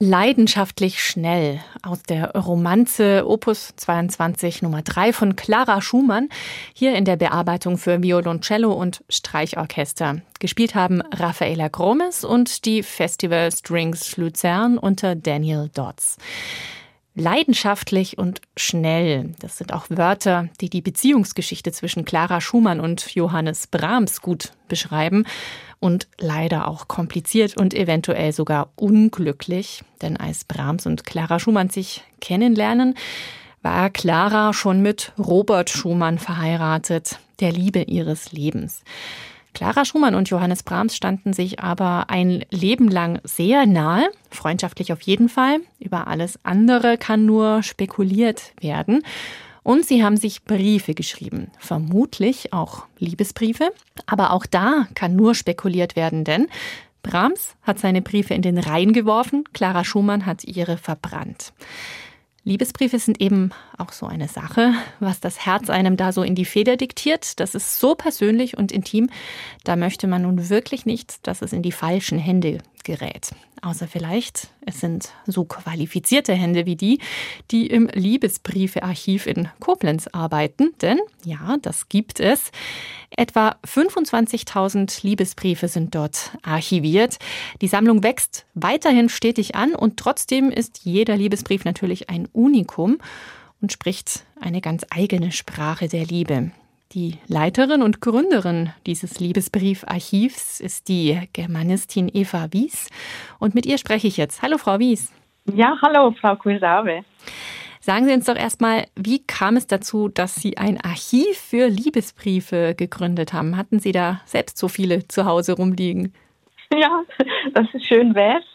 Leidenschaftlich schnell aus der Romanze Opus 22 Nummer 3 von Clara Schumann, hier in der Bearbeitung für Violoncello und Streichorchester. Gespielt haben Raffaella Gromes und die Festival Strings Luzern unter Daniel Dodds. Leidenschaftlich und schnell, das sind auch Wörter, die die Beziehungsgeschichte zwischen Clara Schumann und Johannes Brahms gut beschreiben. Und leider auch kompliziert und eventuell sogar unglücklich. Denn als Brahms und Clara Schumann sich kennenlernen, war Clara schon mit Robert Schumann verheiratet, der Liebe ihres Lebens. Clara Schumann und Johannes Brahms standen sich aber ein Leben lang sehr nahe, freundschaftlich auf jeden Fall. Über alles andere kann nur spekuliert werden. Und sie haben sich Briefe geschrieben, vermutlich auch Liebesbriefe. Aber auch da kann nur spekuliert werden, denn Brahms hat seine Briefe in den Rhein geworfen, Clara Schumann hat ihre verbrannt. Liebesbriefe sind eben auch so eine Sache, was das Herz einem da so in die Feder diktiert. Das ist so persönlich und intim, da möchte man nun wirklich nicht, dass es in die falschen Hände gerät. Außer vielleicht, es sind so qualifizierte Hände wie die im Liebesbriefe-Archiv in Koblenz arbeiten. Denn, ja, das gibt es. Etwa 25.000 Liebesbriefe sind dort archiviert. Die Sammlung wächst weiterhin stetig an und trotzdem ist jeder Liebesbrief natürlich ein Unikum und spricht eine ganz eigene Sprache der Liebe. Die Leiterin und Gründerin dieses Liebesbriefarchivs ist die Germanistin Eva Wies. Und mit ihr spreche ich jetzt. Hallo, Frau Wies. Ja, hallo, Frau Kursave. Sagen Sie uns doch erstmal, wie kam es dazu, dass Sie ein Archiv für Liebesbriefe gegründet haben? Hatten Sie da selbst so viele zu Hause rumliegen? Ja, das ist schön wär's.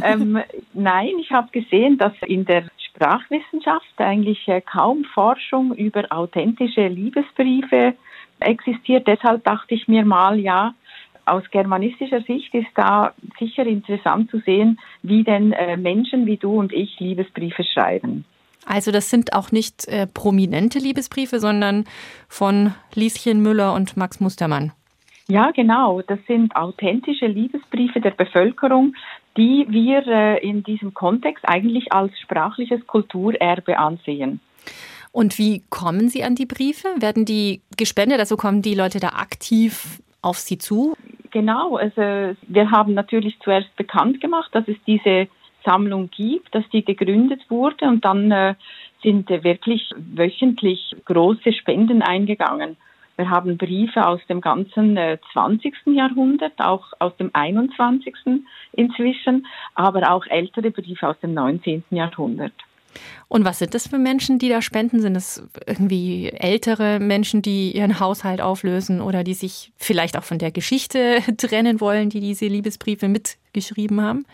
Nein, ich habe gesehen, dass in der Sprachwissenschaft eigentlich kaum Forschung über authentische Liebesbriefe existiert. Deshalb dachte ich mir mal, ja, aus germanistischer Sicht ist da sicher interessant zu sehen, wie denn Menschen wie du und ich Liebesbriefe schreiben. Also das sind auch nicht prominente Liebesbriefe, sondern von Lieschen Müller und Max Mustermann. Ja, genau. Das sind authentische Liebesbriefe der Bevölkerung, die wir in diesem Kontext eigentlich als sprachliches Kulturerbe ansehen. Und wie kommen Sie an die Briefe? Werden die gespendet? Also kommen die Leute da aktiv auf Sie zu? Genau. Also wir haben natürlich zuerst bekannt gemacht, dass es diese Sammlung gibt, dass die gegründet wurde und dann sind wirklich wöchentlich große Spenden eingegangen. Wir haben Briefe aus dem ganzen 20. Jahrhundert, auch aus dem 21. inzwischen, aber auch ältere Briefe aus dem 19. Jahrhundert. Und was sind das für Menschen, die da spenden? Sind es irgendwie ältere Menschen, die ihren Haushalt auflösen oder die sich vielleicht auch von der Geschichte trennen wollen, die diese Liebesbriefe mitgeschrieben haben?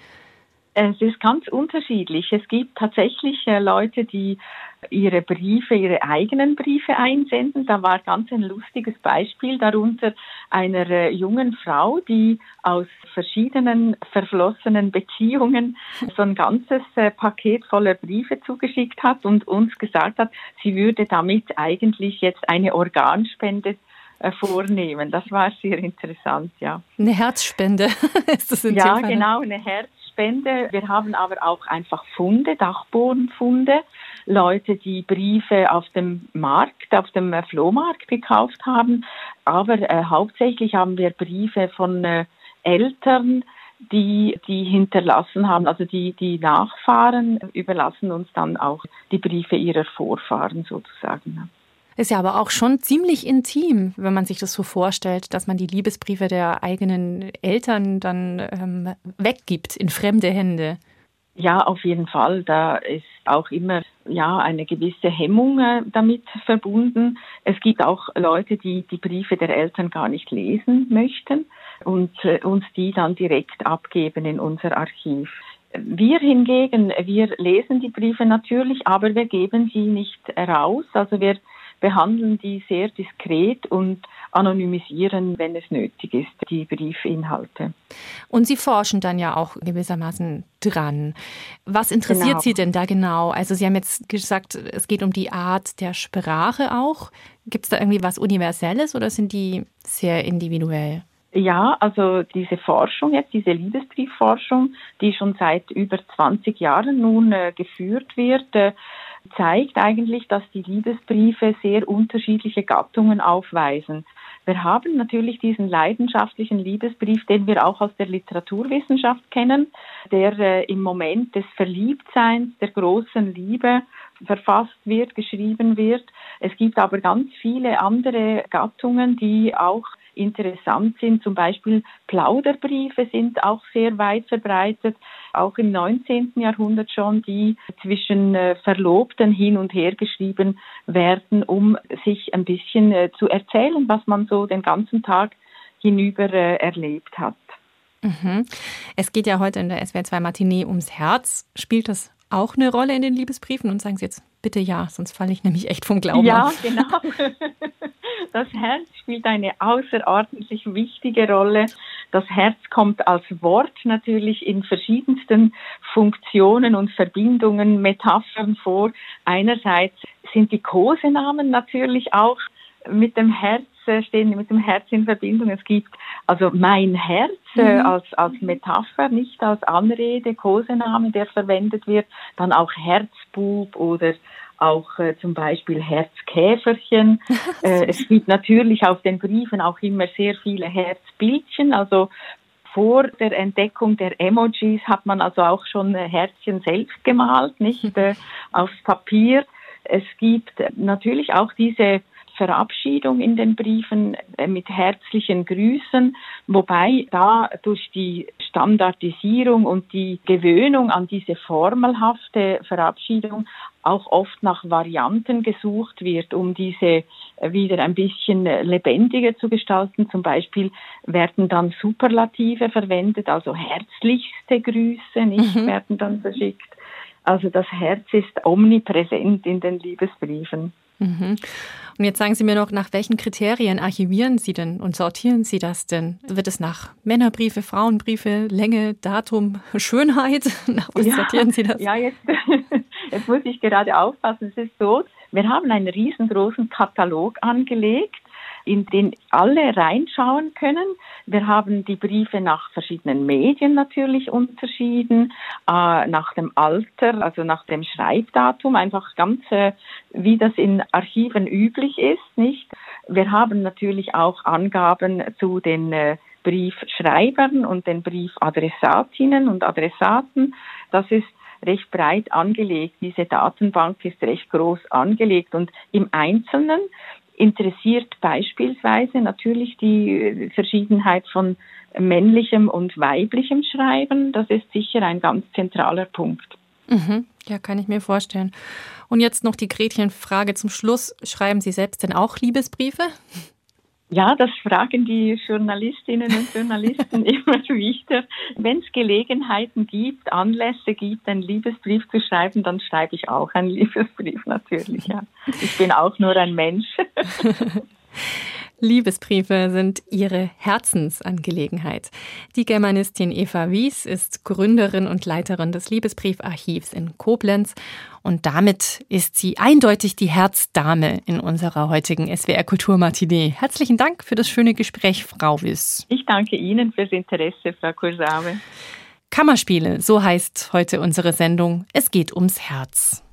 Es ist ganz unterschiedlich. Es gibt tatsächlich Leute, die ihre eigenen Briefe einsenden. Da war ganz ein lustiges Beispiel, darunter einer jungen Frau, die aus verschiedenen verflossenen Beziehungen so ein ganzes Paket voller Briefe zugeschickt hat und uns gesagt hat, sie würde damit eigentlich jetzt eine Organspende vornehmen. Das war sehr interessant, ja. Eine Herzspende ist das in dem Fall? Ja, genau, eine Herzspende. Wir haben aber auch einfach Funde, Dachbodenfunde. Leute, die Briefe auf dem Markt, auf dem Flohmarkt gekauft haben. Aber hauptsächlich haben wir Briefe von Eltern, die hinterlassen haben. Also die Nachfahren überlassen uns dann auch die Briefe ihrer Vorfahren sozusagen. Ist ja aber auch schon ziemlich intim, wenn man sich das so vorstellt, dass man die Liebesbriefe der eigenen Eltern dann weggibt in fremde Hände. Ja, auf jeden Fall. Da ist auch immer eine gewisse Hemmung damit verbunden. Es gibt auch Leute, die die Briefe der Eltern gar nicht lesen möchten und uns die dann direkt abgeben in unser Archiv. Wir hingegen, wir lesen die Briefe natürlich, aber wir geben sie nicht raus. Also wir behandeln die sehr diskret und anonymisieren, wenn es nötig ist, die Briefinhalte. Und Sie forschen dann ja auch gewissermaßen dran. Was interessiert Sie denn da genau? Also Sie haben jetzt gesagt, es geht um die Art der Sprache auch. Gibt es da irgendwie was Universelles oder sind die sehr individuell? Ja, also diese Forschung jetzt, diese Liebesbriefforschung, die schon seit über 20 Jahren nun geführt wird, zeigt eigentlich, dass die Liebesbriefe sehr unterschiedliche Gattungen aufweisen. Wir haben natürlich diesen leidenschaftlichen Liebesbrief, den wir auch aus der Literaturwissenschaft kennen, der im Moment des Verliebtseins, der großen Liebe verfasst wird, geschrieben wird. Es gibt aber ganz viele andere Gattungen, die auch interessant sind. Zum Beispiel Plauderbriefe sind auch sehr weit verbreitet, auch im 19. Jahrhundert schon, die zwischen Verlobten hin und her geschrieben werden, um sich ein bisschen zu erzählen, was man so den ganzen Tag hinüber erlebt hat. Mhm. Es geht ja heute in der SWR2 Matinee ums Herz. Spielt das auch eine Rolle in den Liebesbriefen? Und sagen Sie jetzt bitte ja, sonst falle ich nämlich echt vom Glauben ab. Ja, genau. Das Herz spielt eine außerordentlich wichtige Rolle. Das Herz kommt als Wort natürlich in verschiedensten Funktionen und Verbindungen, Metaphern vor. Einerseits sind die Kosenamen natürlich auch mit dem Herz, stehen mit dem Herz in Verbindung. Es gibt also mein Herz als Metapher, nicht als Anrede, Kosename, der verwendet wird. Dann auch Herzbub oder auch zum Beispiel Herzkäferchen. Es gibt natürlich auf den Briefen auch immer sehr viele Herzbildchen. Also vor der Entdeckung der Emojis hat man also auch schon Herzchen selbst gemalt, nicht aufs Papier. Es gibt natürlich auch diese Verabschiedung in den Briefen mit herzlichen Grüßen, wobei da durch die Standardisierung und die Gewöhnung an diese formelhafte Verabschiedung auch oft nach Varianten gesucht wird, um diese wieder ein bisschen lebendiger zu gestalten. Zum Beispiel werden dann Superlative verwendet, also herzlichste Grüße, nicht, werden dann verschickt. Also das Herz ist omnipräsent in den Liebesbriefen. Mhm. Und jetzt sagen Sie mir noch, nach welchen Kriterien archivieren Sie denn und sortieren Sie das denn? Wird es nach Männerbriefe, Frauenbriefe, Länge, Datum, Schönheit? Nach was sortieren Sie das? Ja, jetzt muss ich gerade aufpassen. Es ist so, wir haben einen riesengroßen Katalog angelegt, in den alle reinschauen können. Wir haben die Briefe nach verschiedenen Medien natürlich unterschieden, nach dem Alter, also nach dem Schreibdatum, einfach ganz wie das in Archiven üblich ist, nicht? Wir haben natürlich auch Angaben zu den Briefschreibern und den Briefadressatinnen und Adressaten. Das ist recht breit angelegt. Diese Datenbank ist recht groß angelegt und im Einzelnen interessiert beispielsweise natürlich die Verschiedenheit von männlichem und weiblichem Schreiben. Das ist sicher ein ganz zentraler Punkt. Mhm. Ja, kann ich mir vorstellen. Und jetzt noch die Gretchenfrage zum Schluss. Schreiben Sie selbst denn auch Liebesbriefe? Ja, das fragen die Journalistinnen und Journalisten immer wieder. Wenn es Gelegenheiten gibt, Anlässe gibt, einen Liebesbrief zu schreiben, dann schreibe ich auch einen Liebesbrief natürlich. Ja. Ich bin auch nur ein Mensch. Liebesbriefe sind ihre Herzensangelegenheit. Die Germanistin Eva Wies ist Gründerin und Leiterin des Liebesbriefarchivs in Koblenz. Und damit ist sie eindeutig die Herzdame in unserer heutigen SWR Kulturmatinee. Herzlichen Dank für das schöne Gespräch, Frau Wies. Ich danke Ihnen fürs Interesse, Frau Kursave. Kammerspiele, so heißt heute unsere Sendung. Es geht ums Herz.